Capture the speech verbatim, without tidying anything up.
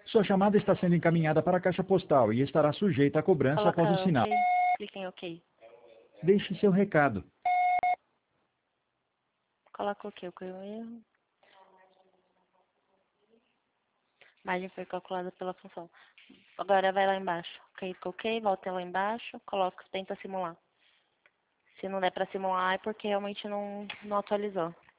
Sua chamada está sendo encaminhada para a caixa postal e estará sujeita a cobrança Coloca após o sinal. ok. Clique em ok. Deixe seu recado. Coloca ok, o que eu erro. Margem foi calculada pela função. Agora vai lá embaixo. Clica ok, volta lá embaixo, coloca, tenta simular. Se não der para simular é porque realmente não, não atualizou.